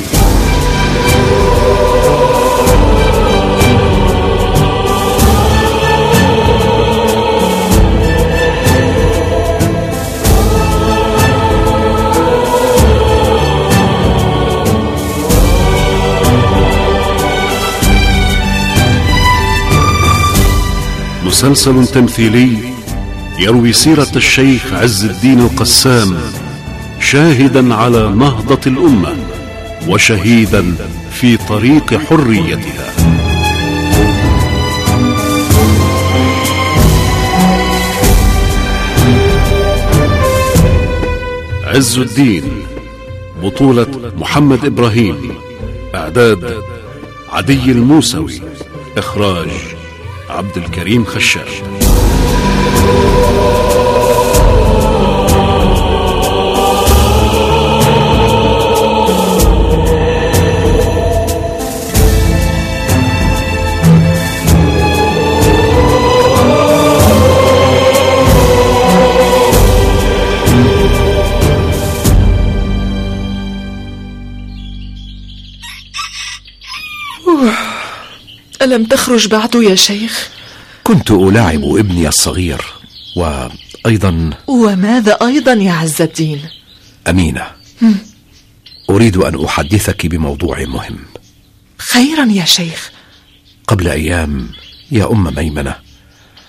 مسلسل تمثيلي يروي سيرة الشيخ عز الدين القسام، شاهدا على نهضة الأمة وشهيدا في طريق حريتها. عز الدين، بطولة محمد إبراهيم، إعداد عدي الموسوي، إخراج عبد الكريم خشاب. ألم تخرج بعد يا شيخ؟ كنت ألاعب ابني الصغير، وأيضا... وماذا أيضا يا عز الدين؟ أمينة، أريد أن أحدثك بموضوع مهم. خيرا يا شيخ. قبل أيام يا أم ميمنة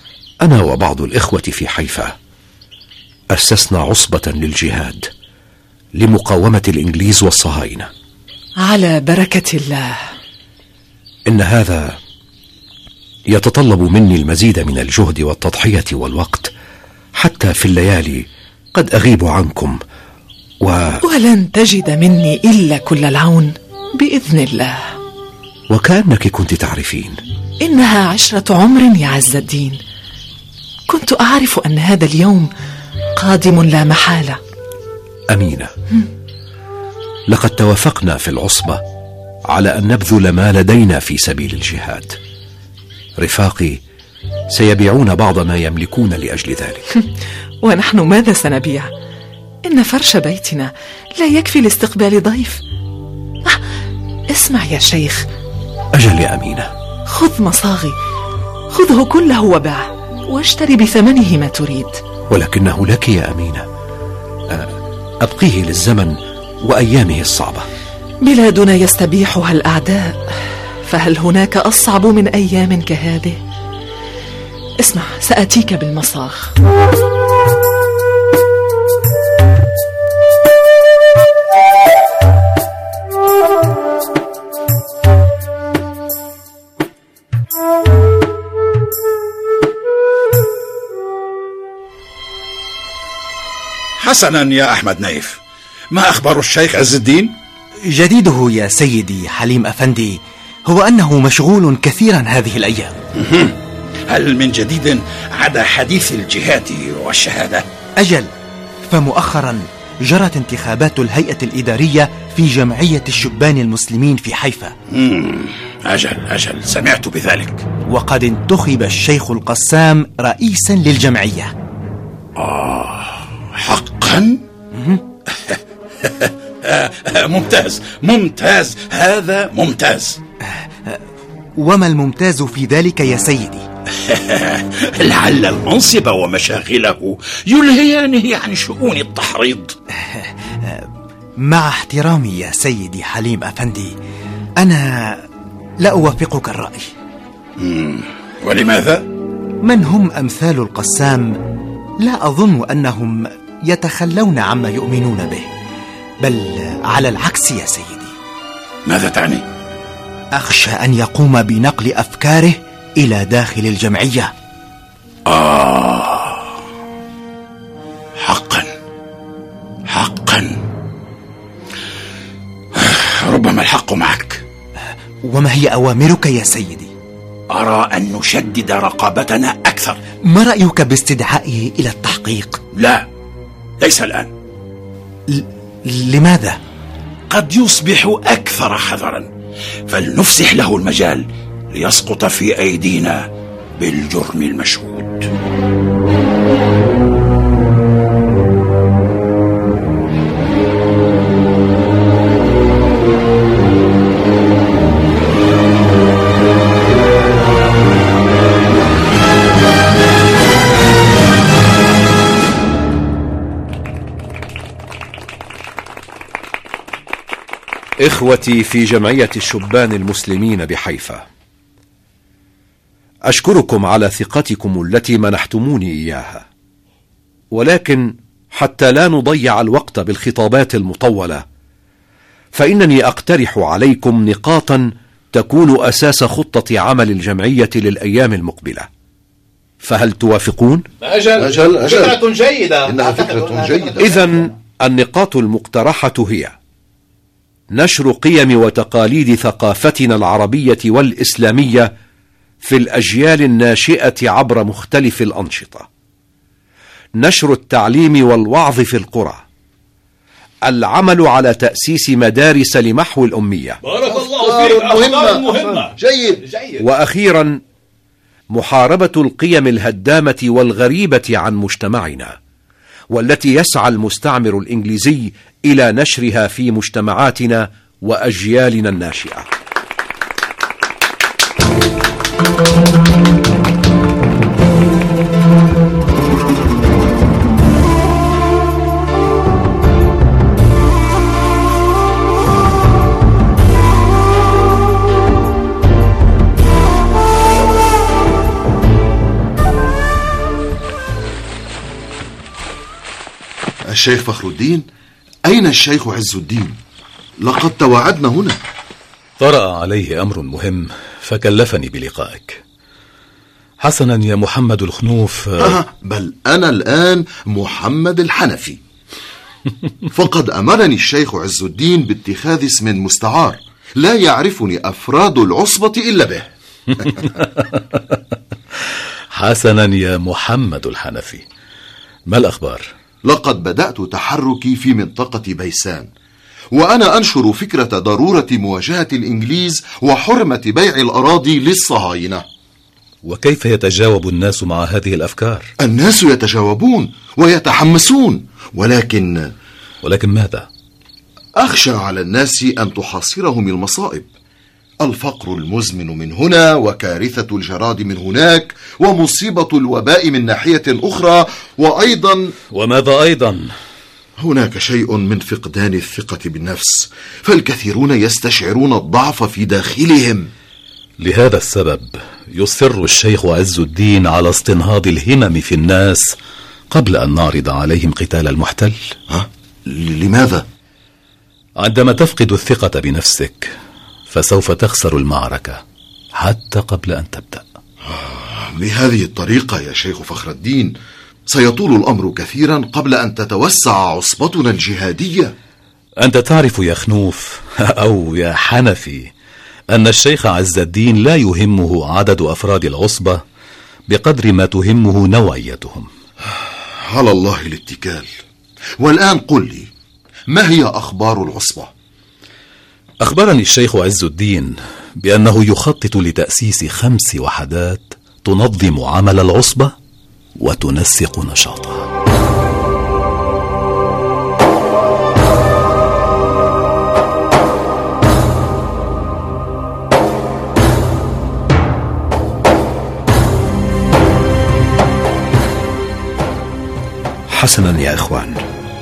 أنا وبعض الإخوة في حيفا أسسنا عصبة للجهاد لمقاومة الإنجليز والصهاينة. على بركة الله. إن هذا يتطلب مني المزيد من الجهد والتضحية والوقت، حتى في الليالي قد أغيب عنكم ولن تجد مني إلا كل العون بإذن الله. وكأنك كنت تعرفين. إنها عشرة عمر يا عز الدين. كنت أعرف أن هذا اليوم قادم لا محالة. أمينة، لقد توافقنا في العصبة على أن نبذل ما لدينا في سبيل الجهاد. رفاقي سيبيعون بعض ما يملكون لأجل ذلك. ونحن ماذا سنبيع؟ إن فرش بيتنا لا يكفي لاستقبال ضيف. اسمع يا شيخ. أجل يا أمينة. خذ مصاغي، خذه كله وباع، واشتري بثمنه ما تريد. ولكنه لك يا أمينة، أبقيه للزمن وأيامه الصعبة. بلادنا يستبيحها الأعداء، فهل هناك أصعب من أيام كهذه؟ اسمع، سأتيك بالمصاغ. حسنا يا أحمد نايف، ما أخبار الشيخ عز الدين؟ جديده يا سيدي حليم أفندي هو أنه مشغول كثيرا هذه الأيام. هل من جديد عدا حديث الجهاد والشهادة؟ أجل، فمؤخرا جرت انتخابات الهيئة الإدارية في جمعية الشبان المسلمين في حيفا. أجل سمعت بذلك. وقد انتخب الشيخ القسام رئيسا للجمعية. حقا؟ ممتاز، هذا ممتاز. وما الممتاز في ذلك يا سيدي؟ لعل المنصب ومشاغله يلهيانه عن شؤون التحريض. مع احترامي يا سيدي حليم أفندي، أنا لا أوافقك الرأي. ولماذا؟ من هم أمثال القسام لا أظن أنهم يتخلون عما يؤمنون به، بل على العكس يا سيدي. ماذا تعني؟ أخشى أن يقوم بنقل أفكاره إلى داخل الجمعية. حقا ربما الحق معك. وما هي أوامرك يا سيدي؟ أرى أن نشدد رقابتنا أكثر. ما رأيك باستدعائه إلى التحقيق؟ لا، ليس الآن. لماذا؟ قد يصبح أكثر حذرا، فلنفسح له المجال ليسقط في أيدينا بالجرم المشهود. إخوتي في جمعية الشبان المسلمين بحيفا، أشكركم على ثقتكم التي منحتموني إياها، ولكن حتى لا نضيع الوقت بالخطابات المطولة، فإنني أقترح عليكم نقاطا تكون أساس خطة عمل الجمعية للأيام المقبلة، فهل توافقون؟ أجل فكرة جيدة. إنها فكرة جيدة. إذن النقاط المقترحة هي: نشر قيم وتقاليد ثقافتنا العربية والإسلامية في الأجيال الناشئة عبر مختلف الأنشطة، نشر التعليم والوعظ في القرى، العمل على تأسيس مدارس لمحو الأمية. بارك الله فيك، مهمة. جيد. وأخيرا محاربة القيم الهدامة والغريبة عن مجتمعنا، والتي يسعى المستعمر الإنجليزي إلى نشرها في مجتمعاتنا وأجيالنا الناشئة. الشيخ فخر الدين، أين الشيخ عز الدين؟ لقد توعدنا هنا. طرأ عليه أمر مهم فكلفني بلقائك. حسنا يا محمد الخنوف. بل أنا الآن محمد الحنفي. فقد أمرني الشيخ عز الدين باتخاذ اسم مستعار لا يعرفني أفراد العصبة إلا به. حسنا يا محمد الحنفي، ما الأخبار؟ لقد بدأت تحركي في منطقة بيسان، وأنا أنشر فكرة ضرورة مواجهة الإنجليز وحرمة بيع الأراضي للصهاينة. وكيف يتجاوب الناس مع هذه الأفكار؟ الناس يتجاوبون ويتحمسون، ولكن ماذا؟ أخشى على الناس أن تحاصرهم المصائب، الفقر المزمن من هنا، وكارثة الجراد من هناك، ومصيبة الوباء من ناحية أخرى، وأيضا وماذا أيضا؟ هناك شيء من فقدان الثقة بالنفس، فالكثيرون يستشعرون الضعف في داخلهم. لهذا السبب يصر الشيخ عز الدين على استنهاض الهمم في الناس قبل أن نعرض عليهم قتال المحتل. لماذا؟ عندما تفقد الثقة بنفسك فسوف تخسر المعركة حتى قبل أن تبدأ. بهذه الطريقة يا شيخ فخر الدين سيطول الأمر كثيرا قبل أن تتوسع عصبتنا الجهادية. أنت تعرف يا خنوف أو يا حنفي أن الشيخ عز الدين لا يهمه عدد أفراد العصبة بقدر ما تهمه نوعيتهم. على الله الاتكال. والآن قل لي، ما هي أخبار العصبة؟ أخبرني الشيخ عز الدين بأنه يخطط لتأسيس 5 وحدات تنظم عمل العصبة وتنسق نشاطها. حسنا يا إخوان،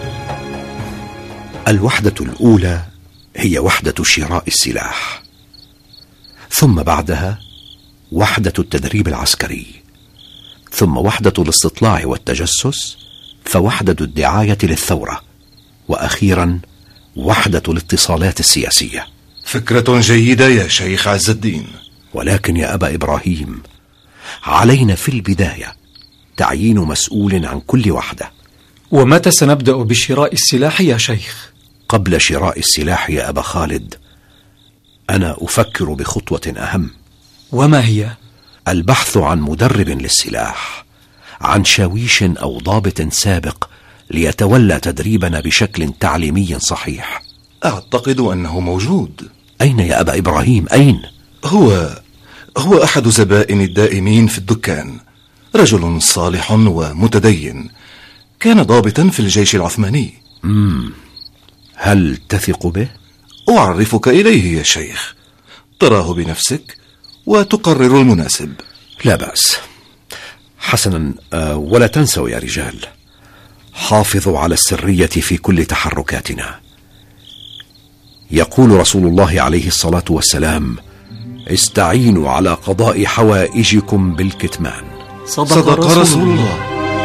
الوحدة الأولى هي وحدة شراء السلاح، ثم بعدها وحدة التدريب العسكري، ثم وحدة الاستطلاع والتجسس، فوحدة الدعاية للثورة، وأخيرا وحدة الاتصالات السياسية. فكرة جيدة يا شيخ عز الدين، ولكن يا أبا إبراهيم علينا في البداية تعيين مسؤول عن كل وحدة. ومتى سنبدأ بشراء السلاح يا شيخ؟ قبل شراء السلاح يا أبا خالد أنا أفكر بخطوة أهم. وما هي؟ البحث عن مدرب للسلاح، عن شاويش أو ضابط سابق ليتولى تدريبنا بشكل تعليمي صحيح. أعتقد أنه موجود. أين يا أبا إبراهيم؟ أين؟ هو أحد زبائن الدائمين في الدكان، رجل صالح ومتدين، كان ضابطا في الجيش العثماني. هل تثق به؟ أعرفك إليه يا شيخ، تراه بنفسك وتقرر المناسب. لا بأس. حسنا، ولا تنسوا يا رجال، حافظوا على السرية في كل تحركاتنا. يقول رسول الله عليه الصلاة والسلام: استعينوا على قضاء حوائجكم بالكتمان. صدق رسول الله.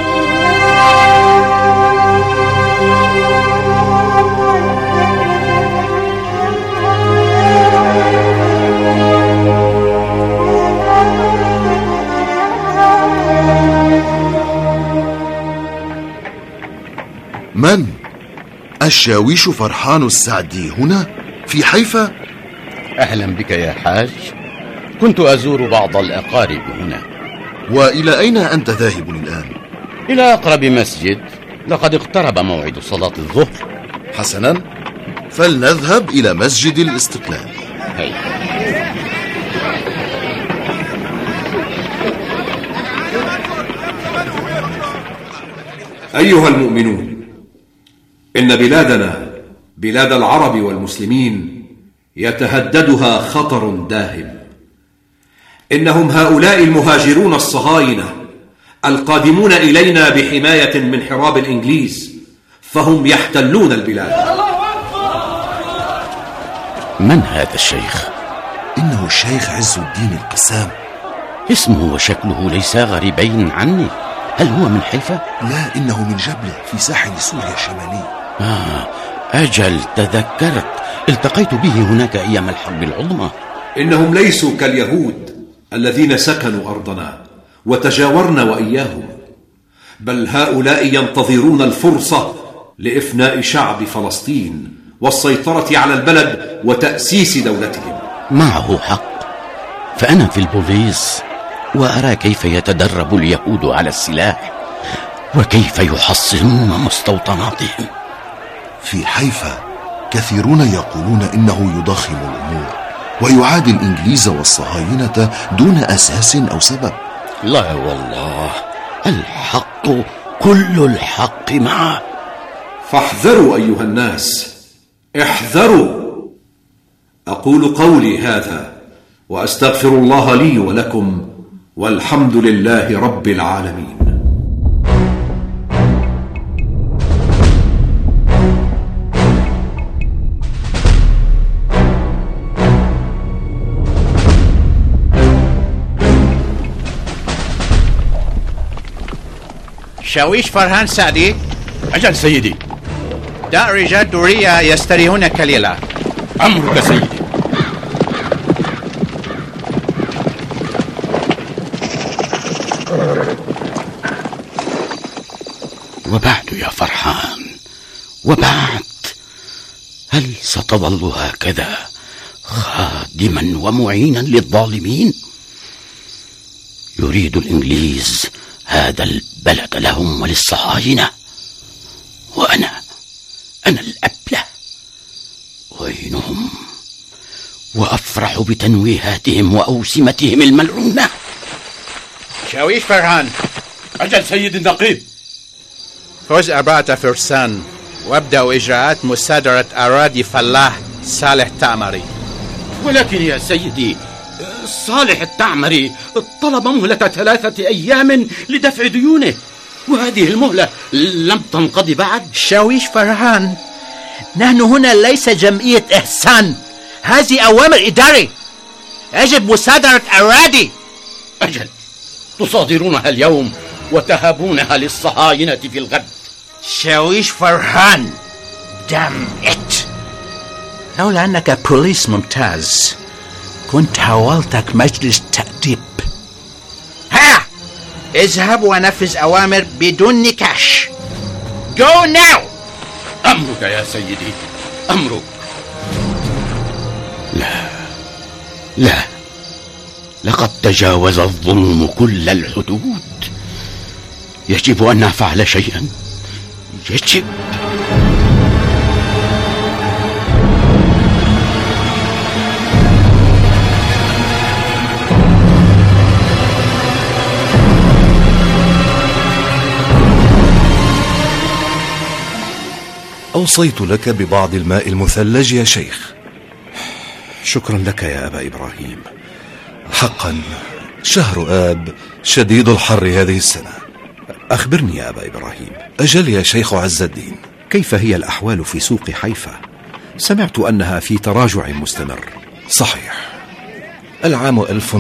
من؟ الشاويش فرحان السعدي هنا في حيفا؟ أهلا بك يا حاج، كنت أزور بعض الأقارب هنا. وإلى أين أنت ذاهب الآن؟ إلى أقرب مسجد، لقد اقترب موعد صلاة الظهر. حسنا، فلنذهب إلى مسجد الاستقلال. هيا. أيها المؤمنون، إن بلادنا بلاد العرب والمسلمين يتهددها خطر داهم. إنهم هؤلاء المهاجرون الصهاينة القادمون إلينا بحماية من حراب الإنجليز، فهم يحتلون البلاد. من هذا الشيخ؟ إنه الشيخ عز الدين القسام. اسمه وشكله ليس غريبين عني. هل هو من حيفا؟ لا، إنه من جبلة في ساحل سوريا الشمالي. أجل، تذكرت، التقيت به هناك أيام الحرب العظمى. إنهم ليسوا كاليهود الذين سكنوا أرضنا وتجاورنا وإياهم، بل هؤلاء ينتظرون الفرصة لإفناء شعب فلسطين والسيطرة على البلد وتأسيس دولتهم. معه حق، فأنا في البوليس وأرى كيف يتدرب اليهود على السلاح وكيف يحصنون مستوطناتهم. في حيفا كثيرون يقولون إنه يضخم الأمور ويعادي الإنجليز والصهاينة دون أساس أو سبب. لا والله، الحق كل الحق معه. فاحذروا أيها الناس، احذروا. أقول قولي هذا وأستغفر الله لي ولكم، والحمد لله رب العالمين. شاويش فرهان سعدي؟ أجل سيدي. دع رجال دورية يستريحون قليلا. أمرك سيدي. وبعد يا فرحان، وبعد، هل ستظل هكذا خادما ومعينا للظالمين؟ يريد الإنجليز هذا البلد لهم وللصهاينة، وأنا الأبله وينهم، وأفرح بتنويهاتهم وأوسمتهم الملعونة. شاويش فرهان. أجل سيد النقيب. خذ 4 فرسان وابدأوا إجراءات مصادرة أراضي فلاح صالح التعمري. ولكن يا سيدي، صالح التعمري طلب مهلة 3 أيام لدفع ديونه، وهذه المهلة لم تنقضي بعد. شاويش فرهان، نحن هنا ليس جمعية إحسان، هذه أوامر إداري، يجب مصادرة أراضي. أجل، تصادرونها اليوم وتهبونها للصهاينة في الغد. شاويش فرهان، damn it، لولا أنك بوليس ممتاز كنت حولتك مجلس تأديب. ها، اذهب ونفذ أوامر بدون نقاش. Go now. أمرك يا سيدي، أمرك. لا، لقد تجاوز الظلم كل الحدود. يجب أن نفعل شيئا، يجب. أوصيت لك ببعض الماء المثلج يا شيخ. شكرا لك يا أبا إبراهيم. حقا شهر آب شديد الحر هذه السنة. أخبرني يا أبا إبراهيم. أجل يا شيخ عز الدين. كيف هي الأحوال في سوق حيفا؟ سمعت أنها في تراجع مستمر. صحيح، العام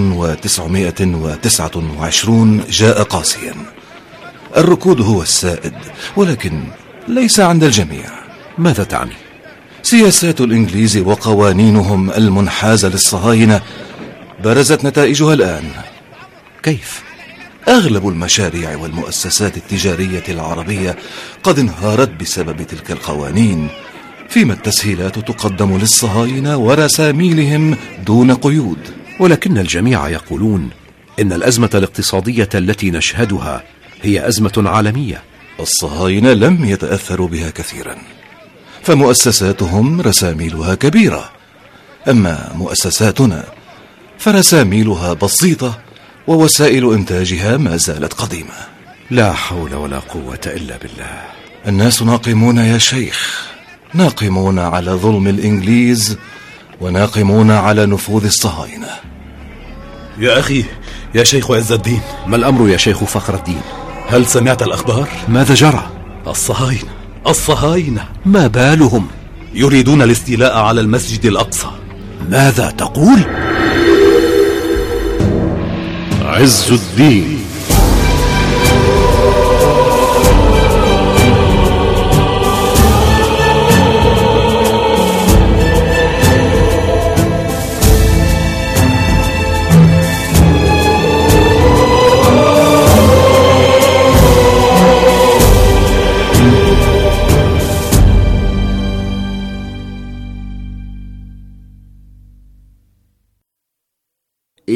1929 جاء قاسيا. الركود هو السائد، ولكن ليس عند الجميع. ماذا تعني؟ سياسات الإنجليز وقوانينهم المنحازة للصهاينة برزت نتائجها الآن. كيف؟ أغلب المشاريع والمؤسسات التجارية العربية قد انهارت بسبب تلك القوانين، فيما التسهيلات تقدم للصهاينة ورساميلهم دون قيود. ولكن الجميع يقولون إن الأزمة الاقتصادية التي نشهدها هي أزمة عالمية. الصهاينة لم يتأثروا بها كثيرا، فمؤسساتهم رساميلها كبيرة، أما مؤسساتنا فرساميلها بسيطة ووسائل إنتاجها ما زالت قديمة. لا حول ولا قوة إلا بالله. الناس ناقمون يا شيخ، ناقمون على ظلم الإنجليز وناقمون على نفوذ الصهاينة. يا أخي يا شيخ عز الدين. ما الأمر يا شيخ فخر الدين؟ هل سمعت الأخبار؟ ماذا جرى؟ الصهاينة ما بالهم؟ يريدون الاستيلاء على المسجد الأقصى. ماذا تقول؟ عز الدين.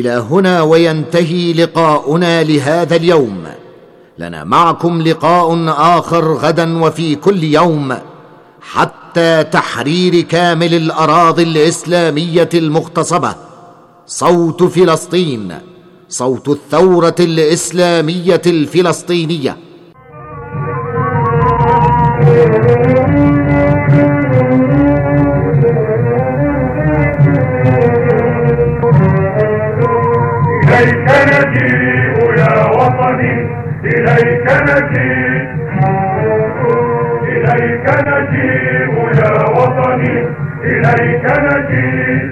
إلى هنا وينتهي لقاؤنا لهذا اليوم. لنا معكم لقاء آخر غدا وفي كل يوم حتى تحرير كامل الأراضي الإسلامية المغتصبة. صوت فلسطين، صوت الثورة الإسلامية الفلسطينية. إليك نجيء يا وطني، إليك نجيء، إليك نجيء يا وطني، إليك نجيء.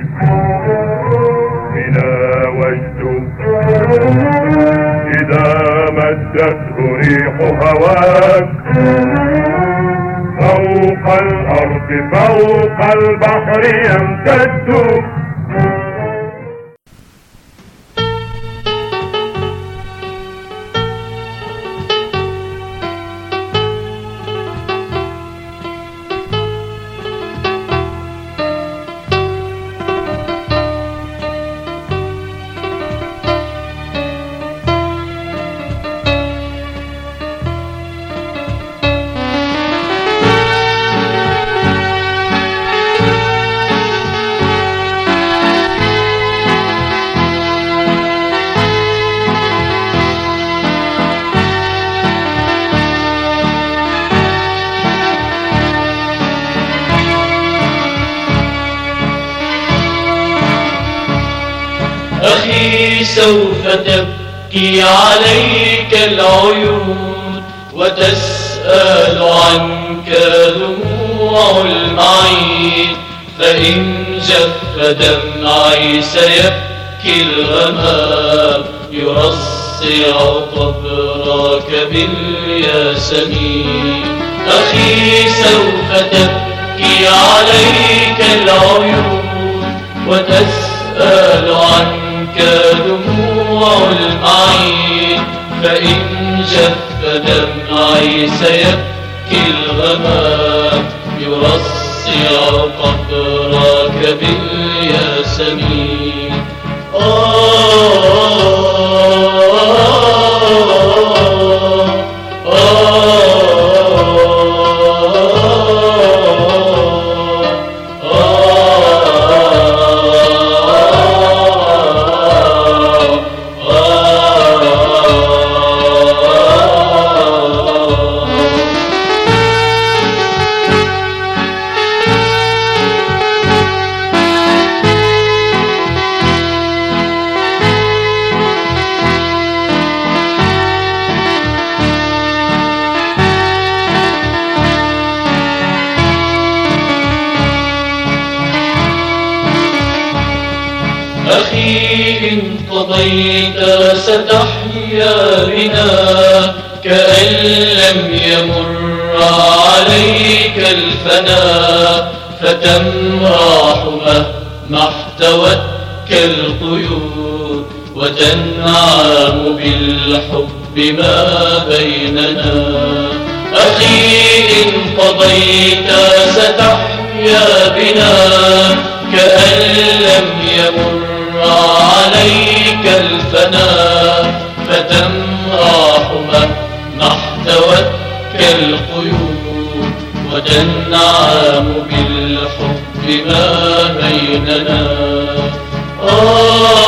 بنا وجد إذا مدته ريح هواك، فوق الأرض فوق البحر يمتد. أخي سوف تبكي عليك العيون وتسأل عنك دموع المعين، فإن جف دمعي سيبكي الغمام يرصع قبرك بالياسمين. أخي سوف تبكي عليك العيون وتسأل عنك دموع المعين، فإن جف دمعي سيبكي الغمام يرصع قبرك بالياسمين. أخي إن قضيت ستحيا بنا كأن لم يمر عليك الفناء، فتمرح مهما احتوتك القيود وتنعم بالحب ما بيننا. أخي إن قضيت ستحيا بنا كأن لم يمر عليك الفناء، فتمرح مهما احتوتك القيود وتنعم بالحب ما بيننا.